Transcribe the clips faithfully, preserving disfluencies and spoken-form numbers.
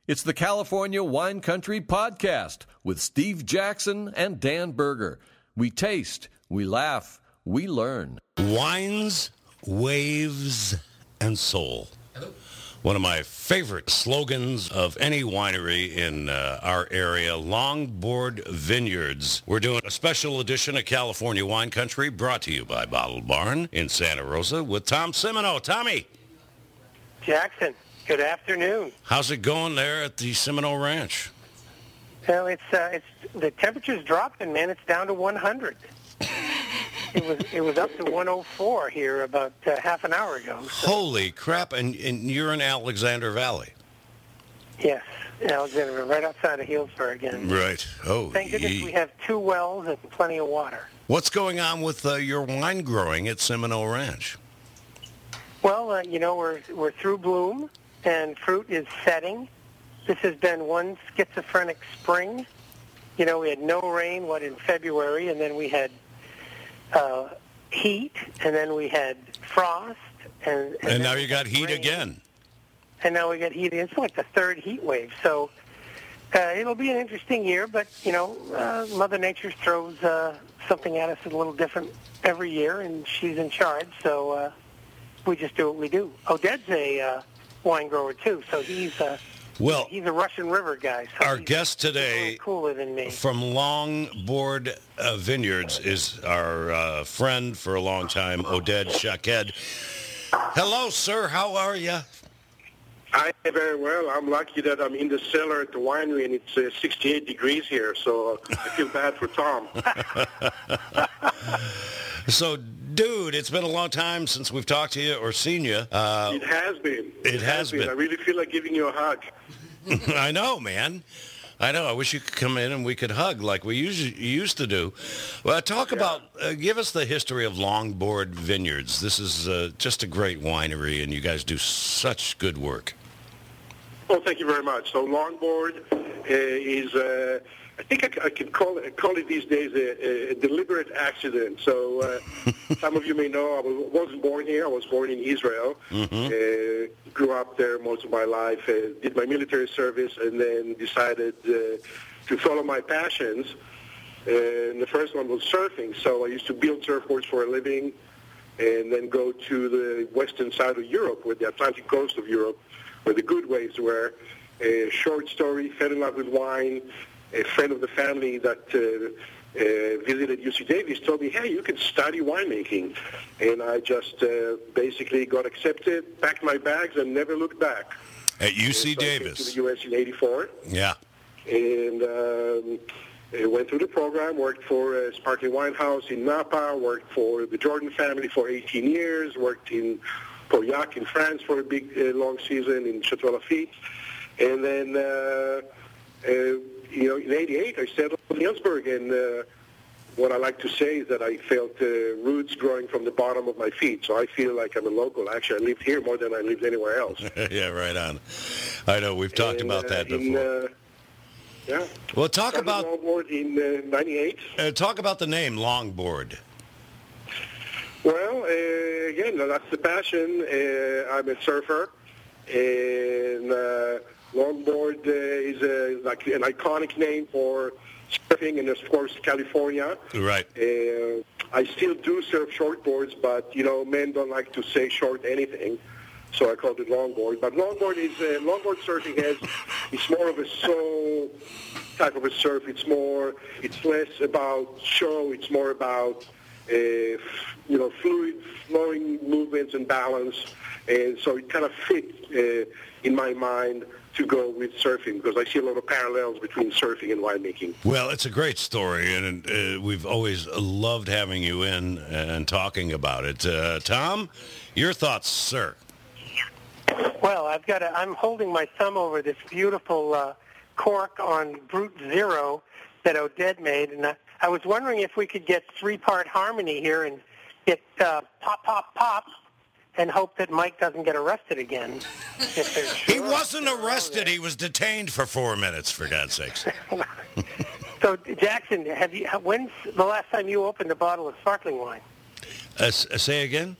It's the California Wine Country Podcast with Steve Jackson and Dan Berger. We taste, we laugh, we learn. Wines, waves, and soul. Hello. One of my favorite slogans of any winery in uh, our area, Longboard Vineyards. We're doing a special edition of California Wine Country brought to you by Bottle Barn in Santa Rosa with Tom Simino. Tommy. Jackson, good afternoon. How's it going there at the Simino Ranch? Well, it's uh, it's the temperature's dropping, man. It's down to one hundred. It was it was up to one oh four here about uh, half an hour ago. So. Holy crap! And, and you're in Alexander Valley. Yes, Alexander, right outside of Healdsburg again. Right. Oh. Thank goodness ye- we have two wells and plenty of water. What's going on with uh, your wine growing at Simino Ranch? Well, uh, you know, we're we're through bloom and fruit is setting. This has been one schizophrenic spring. You know, we had no rain, what, in February, and then we had uh, heat, and then we had frost. And, And, and now then you got heat rain. again. And now we got heat. It's like the third heat wave. So uh, it'll be an interesting year, but, you know, uh, Mother Nature throws uh, something at us a little different every year, and she's in charge, so uh, we just do what we do. Oded's a uh, wine grower, too, so he's... Uh, Well, He's a Russian River guy. So our he's, guest he's a today little cooler than me. from Longboard uh, Vineyards is our uh, friend for a long time, Oded Shaked. Hello, sir. How are you? Hi, very well. I'm lucky that I'm in the cellar at the winery, and it's uh, sixty-eight degrees here, so I feel bad for Tom. So, dude, it's been a long time since we've talked to you or seen you. Uh, It has been. It has been. I really feel like giving you a hug. I know, man. I know. I wish you could come in and we could hug like we usually used to do. Well, talk Yeah. about, uh, give us the history of Longboard Vineyards. This is uh, just a great winery, and you guys do such good work. Well, thank you very much. So Longboard uh, is, uh, I think I, c- I can call it, call it these days a, a deliberate accident. So uh, some of you may know I was- wasn't born here. I was born in Israel. Mm-hmm. Uh, grew up there most of my life. Uh, did my military service and then decided uh, to follow my passions. And the first one was surfing. So I used to build surfboards for a living and then go to the western side of Europe, with the Atlantic coast of Europe, where the good waves were. A short story, fell in love with wine. A friend of the family that uh, uh, visited U C Davis told me, hey, you can study winemaking. And I just uh, basically got accepted, packed my bags, and never looked back. At U C And so I came Davis. to the U S in eighty-four. Yeah. And um, I went through the program, worked for a Sparkling Wine House in Napa, worked for the Jordan family for eighteen years, worked in Pauillac in France for a big, uh, long season, in Chateau Lafite. And then, uh, uh, you know, in eighty-eight, I settled in Healdsburg, and uh, what I like to say is that I felt uh, roots growing from the bottom of my feet, so I feel like I'm a local. Actually, I lived here more than I lived anywhere else. Yeah, right on. I know. We've talked And, about uh, that in, before. uh, yeah. Well, talk Started about Longboard in uh, ninety-eight. uh, talk about the name Longboard. Well, uh, again, that's the passion. Uh, I'm a surfer, and uh, longboard uh, is a, like an iconic name for surfing, and of course, California. Right. Uh, I still do surf shortboards, but you know, men don't like to say short anything, so I called it longboard. But longboard is uh, longboard surfing has it's more of a soul type of a surf. It's more, it's less about show. It's more about uh, you know, fluid, flowing movements and balance, and so it kind of fit uh, in my mind to go with surfing, because I see a lot of parallels between surfing and winemaking. Well, it's a great story, and uh, we've always loved having you in and talking about it. Uh, Tom, your thoughts, sir? Well, I've got. A, I'm holding my thumb over this beautiful uh, cork on Brut Zero that Oded made, and I, I was wondering if we could get three-part harmony here and get uh, pop, pop, pop, and hope that Mike doesn't get arrested again. If there's He sure- wasn't arrested. He was detained for four minutes, for God's sakes. So, Jackson, have you? When's the last time you opened a bottle of sparkling wine? Uh, s- say again?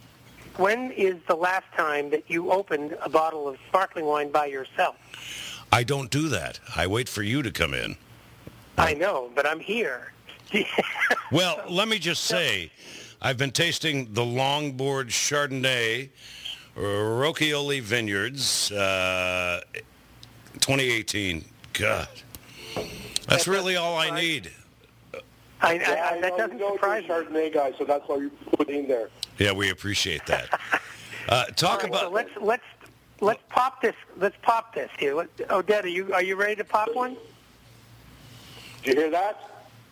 When is the last time that you opened a bottle of sparkling wine by yourself? I don't do that. I wait for you to come in. I know, but I'm here. Well, let me just say, I've been tasting the Longboard Chardonnay, Rocchioli Vineyards, uh, twenty eighteen. God, that's really all I need. I, I, Yeah, I, I that know doesn't you know surprise you're a me. Chardonnay guy, so that's why you put it in there. Yeah, we appreciate that. Uh, talk All right, about. so let's let's let's pop this. Let's pop this here. Let, Odette, are you are you ready to pop one? Did you hear that?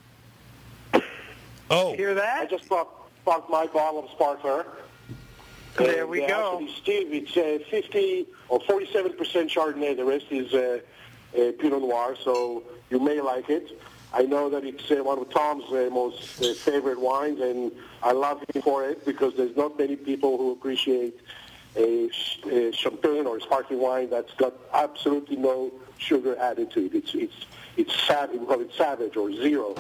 Oh, Hear I that? just popped, popped my bottle of Sparkler. There And, we uh, go. Actually, Steve, it's uh, fifty or forty-seven percent Chardonnay. The rest is uh, uh, Pinot Noir, so you may like it. I know that it's uh, one of Tom's uh, most uh, favorite wines, and I love him for it because there's not many people who appreciate a, sh- a champagne or sparkling wine that's got absolutely no sugar added to it. It's it's it's savage. We call it savage or zero.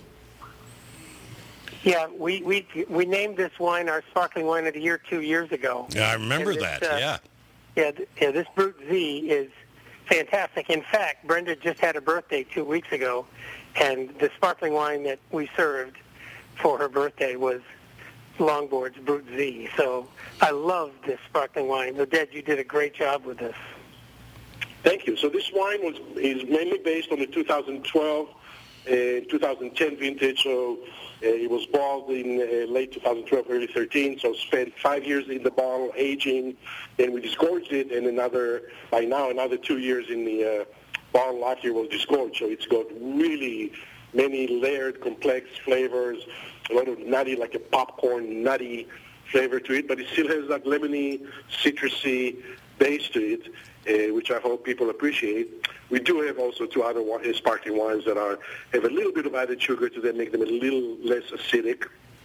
Yeah, we, we we named this wine our sparkling wine of the year two years ago. yeah, I remember And this, that. uh, Yeah. Yeah, th- yeah, this Brut Z is fantastic. In fact, Brenda just had a birthday two weeks ago, and the sparkling wine that we served for her birthday was Longboard's Brut Z. So I love this sparkling wine. Odette, you did a great job with this. Thank you. So this wine was is mainly based on the two thousand twelve, uh, two thousand ten vintage. So uh, it was bottled in uh, late two thousand twelve, early thirteen. So spent five years in the bottle aging. Then we disgorged it, and another by now another two years in the uh, bottle after it was disgorged. So it's got really many layered, complex flavors. A lot of nutty, like a popcorn nutty flavor to it, but it still has that lemony, citrusy base to it, uh, which I hope people appreciate. We do have also two other wi- uh, sparkling wines that are have a little bit of added sugar to them, make them a little less acidic.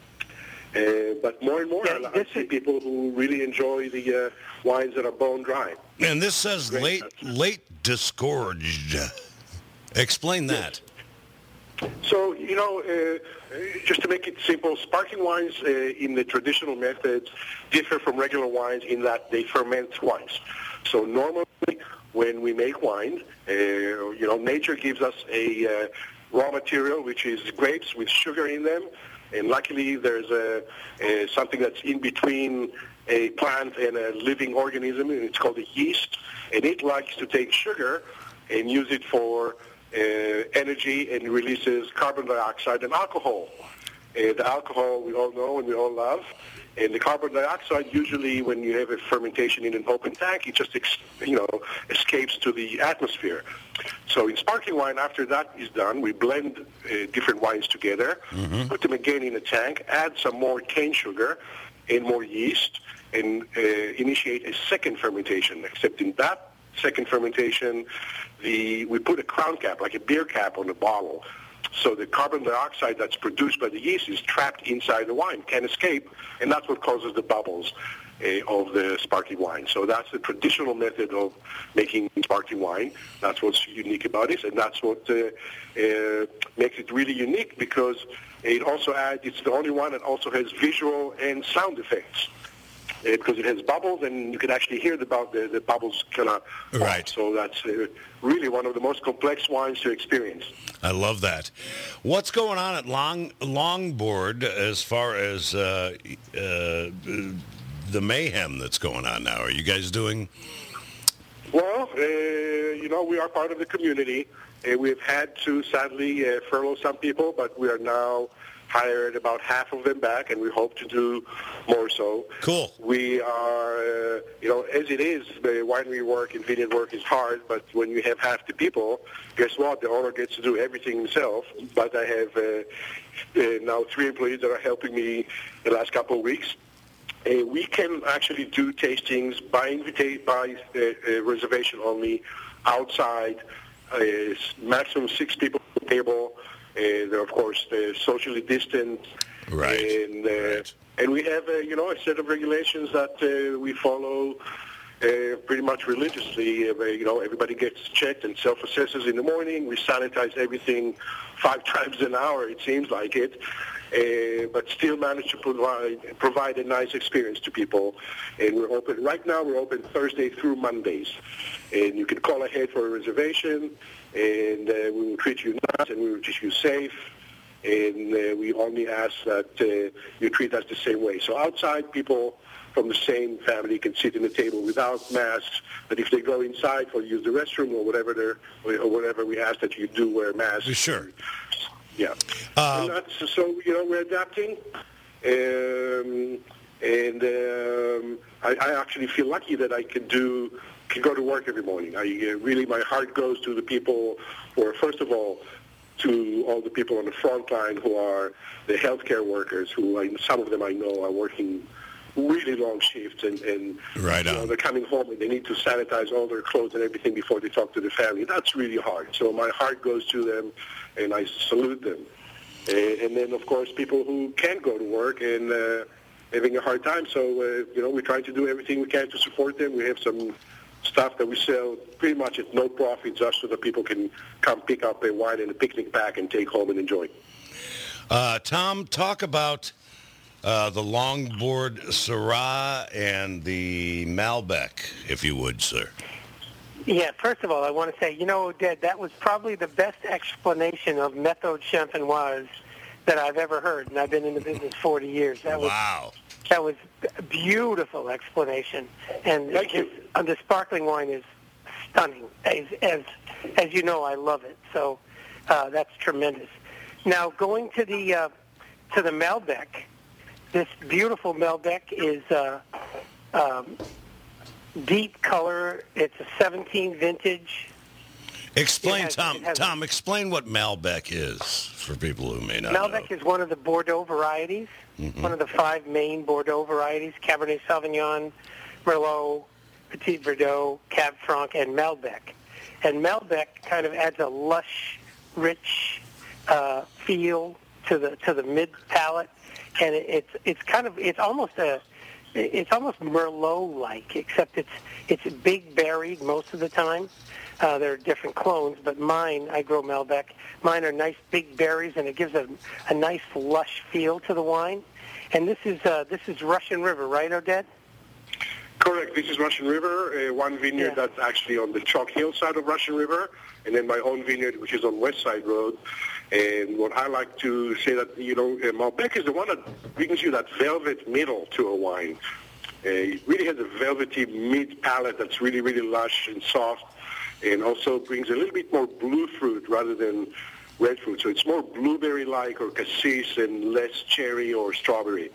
Uh, but more and more, Yeah, I, I this see is- people who really enjoy the uh, wines that are bone dry. And this says Great. late late disgorged. Explain that. So, you know, uh, just to make it simple, sparkling wines uh, in the traditional methods differ from regular wines in that they ferment twice. So normally when we make wine, uh, you know, nature gives us a uh, raw material, which is grapes with sugar in them. And luckily there's a, a, something that's in between a plant and a living organism, and it's called a yeast. And it likes to take sugar and use it for uh, energy and releases carbon dioxide and alcohol. Uh, the alcohol we all know and we all love. And the carbon dioxide, usually when you have a fermentation in an open tank, it just ex- you know escapes to the atmosphere. So in sparkling wine, after that is done, we blend uh, different wines together, mm-hmm. put them again in a tank, add some more cane sugar and more yeast, and uh, initiate a second fermentation. Except in that second fermentation, the we put a crown cap, like a beer cap, on the bottle. So the carbon dioxide that's produced by the yeast is trapped inside the wine, can't escape, and that's what causes the bubbles uh, of the sparkling wine. So that's the traditional method of making sparkling wine. That's what's unique about it, and that's what uh, uh, makes it really unique, because it also adds, it's the only one that also has visual and sound effects. Uh, because it has bubbles, and you can actually hear the, bu- the, the bubbles kind of Right. So that's uh, really one of the most complex wines to experience. I love that. What's going on at Long Longboard as far as uh, uh, the mayhem that's going on now? Are you guys doing? Well, uh, you know, we are part of the community. Uh, we've had to, sadly, uh, furlough some people, but we are now hired about half of them back, and we hope to do more so. Cool. We are, uh, you know, as it is, the winery work and vineyard work is hard, but when you have half the people, guess what? The owner gets to do everything himself, but I have uh, uh, now three employees that are helping me the last couple of weeks. Uh, we can actually do tastings by invita- by uh, uh, reservation only, outside, uh, maximum six people at the table. Uh, they're, of course, uh, socially distant. Right. And, uh, right. and we have, uh, you know, a set of regulations that uh, we follow uh, pretty much religiously. Uh, you know, everybody gets checked and self-assesses in the morning. We sanitize everything five times an hour, it seems like it, uh, but still manage to provide provide a nice experience to people. And we're open right now. We're open Thursday through Mondays, and you can call ahead for a reservation, and uh, we will treat you nice and we will treat you safe. And uh, we only ask that uh, you treat us the same way. So outside, people from the same family can sit in the table without masks. But if they go inside or use the restroom or whatever, they're, or whatever, we ask that you do wear masks. Sure. Yeah. Uh, and that's, so you know we're adapting, um, and um, I, I actually feel lucky that I can do can go to work every morning. I uh, really my heart goes to the people who are first of all. To all the people on the front line who are the healthcare workers, who I, some of them I know are working really long shifts, and, and right you know, they're coming home and they need to sanitize all their clothes and everything before they talk to the family. That's really hard. So my heart goes to them, and I salute them. And, and then, of course, people who can't go to work and uh, having a hard time. So, uh, you know, we're trying to do everything we can to support them. We have some stuff that we sell pretty much at no profit just so that people can come pick up a wine and a picnic bag and take home and enjoy. Uh, Tom, talk about uh, the longboard Syrah and the Malbec, if you would, sir. Yeah, first of all, I want to say, you know, Oded, that was probably the best explanation of Méthode Champenoise that I've ever heard, and I've been in the business forty years. That was, wow. That was a beautiful explanation. And Thank you. This, uh, the sparkling wine is stunning. As, as, as you know, I love it. So uh, that's tremendous. Now, going to the uh, to the Malbec, this beautiful Malbec is uh, um, deep color. It's a seventeen vintage. Explain, has- Tom. it has- Tom, explain what Malbec is for people who may not Malbec know. is one of the Bordeaux varieties, Mhm. one of the five main Bordeaux varieties: Cabernet Sauvignon, Merlot, Petit Verdot, Cab Franc, and Malbec. And Malbec kind of adds a lush, rich uh, feel to the to the mid palate, and it, it's it's kind of it's almost a it's almost Merlot-like, except it's it's big berried most of the time. Uh, there are different clones, but mine, I grow Malbec. Mine are nice big berries, and it gives a, a nice lush feel to the wine. And this is uh, this is Russian River, right, Oded? Correct. This is Russian River, uh, one vineyard Yeah. that's actually on the Chalk Hill side of Russian River, and then my own vineyard, which is on West Side Road. And what I like to say that, you know, uh, Malbec is the one that brings you that velvet middle to a wine. Uh, it really has a velvety mid palate that's really, really lush and soft, and also brings a little bit more blue fruit rather than red fruit. So it's more blueberry-like or cassis and less cherry or strawberry.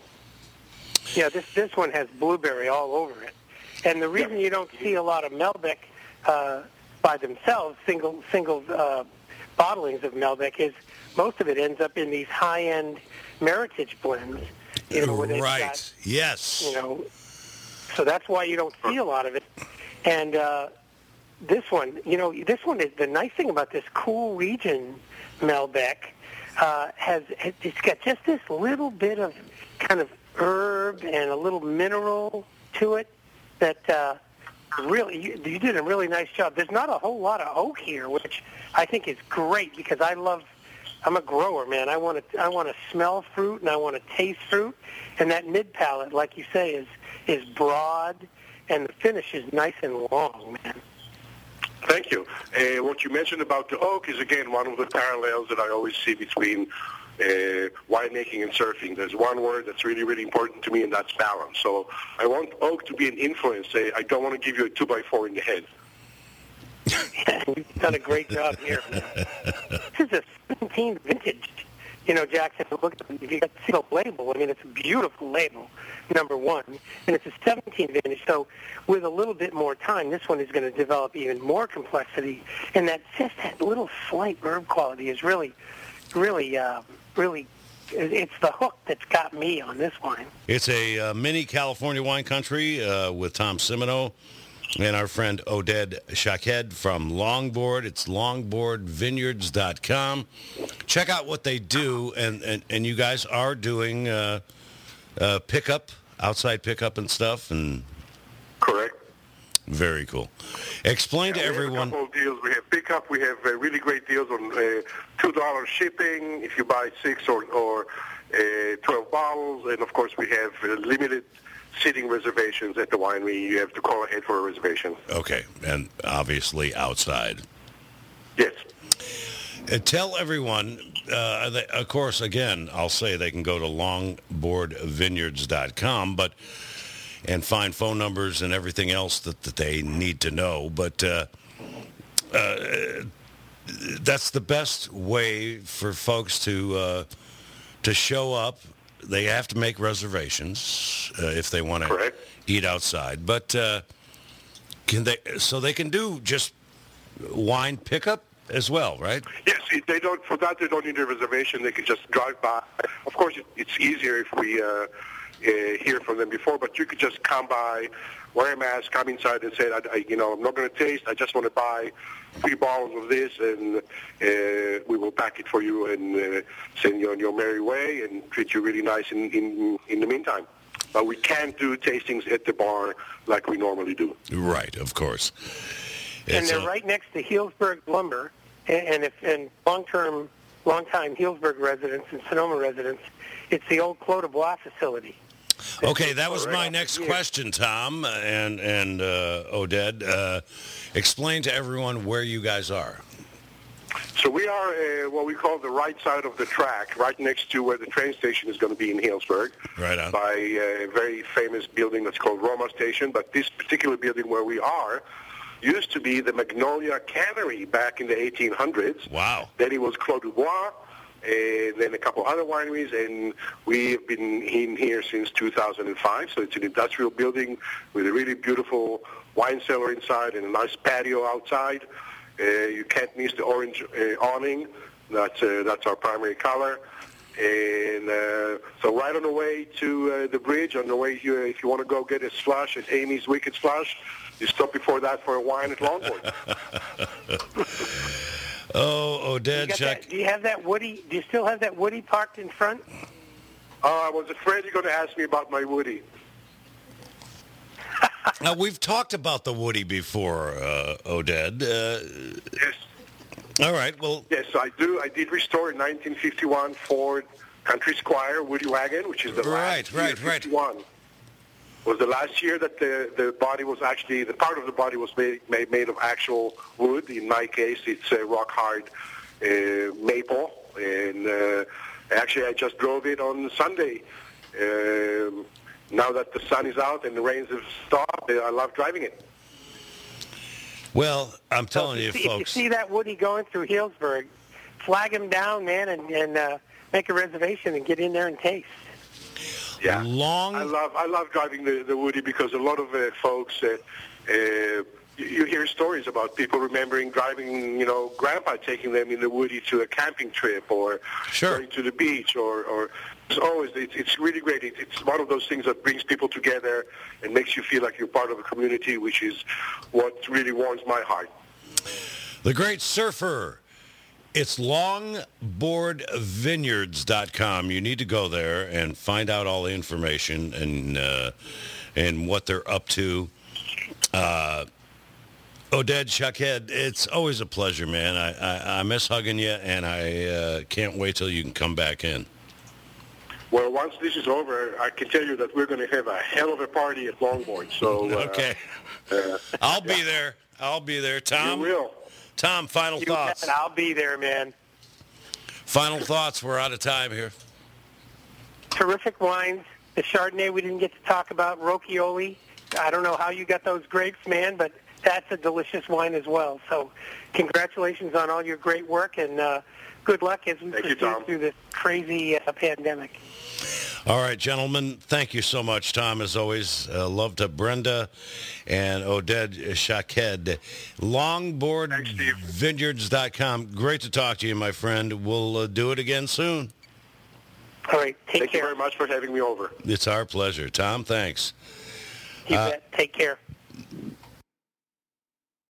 Yeah, this this one has blueberry all over it. And the reason you don't see a lot of Malbec uh, by themselves, single single uh, bottlings of Malbec, is most of it ends up in these high-end Meritage blends. You know, where they've Right. got, Yes. you know, so that's why you don't see a lot of it. And uh, this one, you know, this one is the nice thing about this cool region Malbec uh, has it's got just this little bit of kind of herb and a little mineral to it that uh, really you, you did a really nice job. There's not a whole lot of oak here, which I think is great because I love. I'm a grower, man. I want to I want to smell fruit and I want to taste fruit, and that mid palate, like you say, is is broad and the finish is nice and long, man. Thank you. Uh, what you mentioned about the oak is, again, one of the parallels that I always see between uh, winemaking and surfing. There's one word that's really, really important to me, and that's balance. So I want oak to be an influence. I I don't want to give you a two by four in the head. You've done a great job here. This is a seventeen vintage. You know, Jackson, look at if you got to see the label. I mean, it's a beautiful label, number one. And it's a seventeen vintage. So with a little bit more time, this one is going to develop even more complexity. And that just that little slight herb quality is really, really, uh, really, it's the hook that's got me on this wine. It's a uh, mini California wine country uh, with Tom Simino and our friend Oded Shaked from Longboard. It's longboard vineyards dot com. Check out what they do, and, and, and you guys are doing uh, uh, pickup, outside pickup and stuff. And Correct. Very cool. Explain Yeah, to we everyone. have a couple of deals. We have pickup. We have uh, really great deals on uh, two dollars shipping if you buy six or, or uh, twelve bottles. And, of course, we have uh, limited seating reservations at the winery. You have to call ahead for a reservation. Okay, and obviously outside. Yes. Uh, tell everyone, uh, they, of course, again, I'll say they can go to longboard vineyards dot com, but and find phone numbers and everything else that, that they need to know. But uh, uh, that's the best way for folks to uh, to show up. They have to make reservations uh, if they want to eat outside. But uh, can they? So they can do just wine pickup as well, right? Yes, it- they don't. For that, they don't need a reservation. They can just drive by. Of course, it, it's easier if we uh, uh, hear from them before. But you could just come by, wear a mask, come inside, and say, I, I, "You know, I'm not going to taste. I just want to buy three bottles of this, and uh, we will pack it for you and uh, send you on your merry way and treat you really nice in in, in the meantime." But we can't do tastings at the bar like we normally do. Right, of course. And It's they're a- right next to Healdsburg Lumber, and, and if and long-term, long-time Healdsburg residents and Sonoma residents, it's the old Clos de Bois facility. Okay, that was my Right. next Yeah. question, Tom and and uh, Oded. Uh, explain to everyone where you guys are. So we are uh, what we call the right side of the track, right next to where the train station is going to be in Healdsburg, Right on. by a very famous building that's called Roma Station. But this particular building where we are used to be the Magnolia Cannery back in the eighteen hundreds. Wow. Then it was Clos du Bois, and then a couple other wineries, and we've been in here since two thousand five. So it's an industrial building with a really beautiful wine cellar inside and a nice patio outside. Uh, you can't miss the orange uh, awning. That's uh, that's our primary color. And uh, so right on the way to uh, the bridge, on the way here, if you want to go get a slush at Amy's Wicked Slush, you stop before that for a wine at Longboard. Oh, You Oded, got check. that, do you have that Woody? Do you still have that Woody parked in front? Oh, I was afraid you're going to ask me about my Woody. Now, we've talked about the Woody before, uh, Oded. Uh, Yes. all right, well, Yes, I do. I did restore a nineteen fifty-one Ford Country Squire Woody wagon, which is the Right, last right, year, right. fifty-one. Was the last year that the, the body was actually, the part of the body was made, made, made of actual wood. In my case, it's uh, rock hard uh, maple. And uh, actually, I just drove it on Sunday. Um, now that the sun is out and the rains have stopped, I love driving it. well, I'm So telling you, if, you see, if you folks. see that Woody going through Healdsburg, flag him down, man, and, and uh, make a reservation and get in there and taste. Yeah, Long- I love I love driving the, the Woody because a lot of uh, folks, uh, uh, you, you hear stories about people remembering driving, you know, Grandpa taking them in the Woody to a camping trip or Sure. going to the beach, or, or it's always it's, it's really great. It, it's one of those things that brings people together and makes you feel like you're part of a community, which is what really warms my heart. The Great Surfer. It's longboard vineyards dot com. You need to go there and find out all the information and uh, and what they're up to. Uh, Oded Shaked, it's always a pleasure, man. I, I, I miss hugging you, and I uh, can't wait till you can come back in. Well, once this is over, I can tell you that we're going to have a hell of a party at Longboard. So uh, Okay. uh, I'll be there. I'll be there. you Tom, will. Tom, final You thoughts. bet. I'll be there, man. Final thoughts. We're out of time here. Terrific wines. The Chardonnay we didn't get to talk about, Rocchioli. I don't know how you got those grapes, man, but that's a delicious wine as well. So congratulations on all your great work, and uh, good luck as we Thank you, pursue Tom. through this crazy uh, pandemic. All right, gentlemen, thank you so much, Tom, as always. Uh, love to Brenda and Oded Shaked. longboard Thanks, Steve. vineyards dot com. Great to talk to you, my friend. We'll uh, do it again soon. All right, take Thank you care. very much for having me over. It's our pleasure. Tom, thanks. You Uh, bet. Take care.